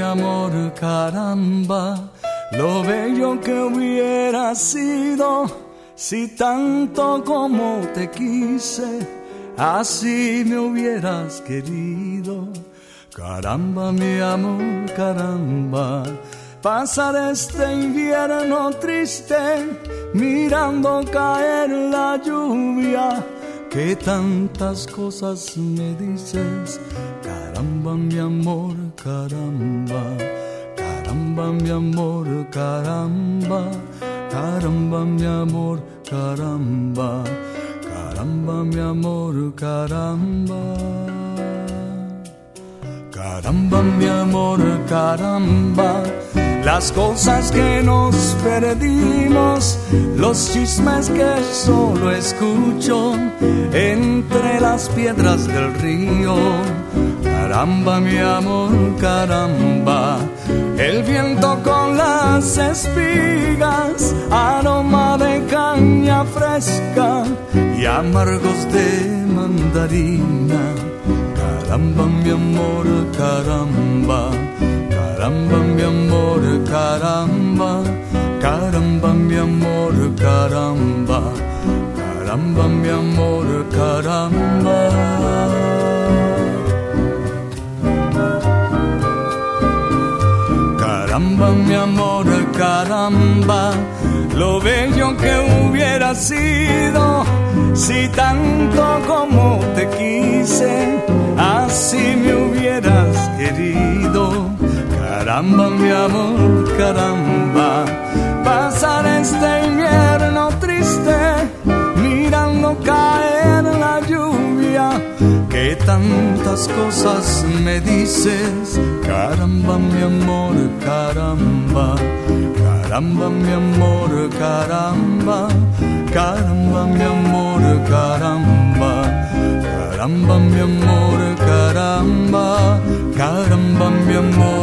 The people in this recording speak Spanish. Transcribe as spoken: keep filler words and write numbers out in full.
amor, caramba, lo bello que hubiera sido si tanto como te quise, así me hubieras querido. Caramba, mi amor, caramba, pasar este invierno triste mirando caer la lluvia, que tantas cosas me dices. Caramba, mi amor, caramba, caramba, mi amor, caramba, caramba, mi amor, caramba, caramba, mi amor, caramba. Caramba, mi amor, caramba, las cosas que nos perdimos, los chismes que solo escucho entre las piedras del río. Caramba, mi amor, caramba, el viento con las espigas, aroma de caña fresca y amargos de mandarina. Caramba, mi amor, caramba, caramba, mi amor, caramba, caramba, mi amor, caramba, caramba, mi amor, caramba. Caramba, mi amor, caramba, lo bello que hubiera sido si tanto como te quise, así me hubieras querido. Caramba, mi amor, caramba, pasar este invierno triste mirando caer la lluvia, que tantas cosas me dices. Caramba, mi amor, caramba, caramba, mi amor, caramba, caramba, mi amor, caramba, caramba, mi amor, caramba, caramba, mi amor.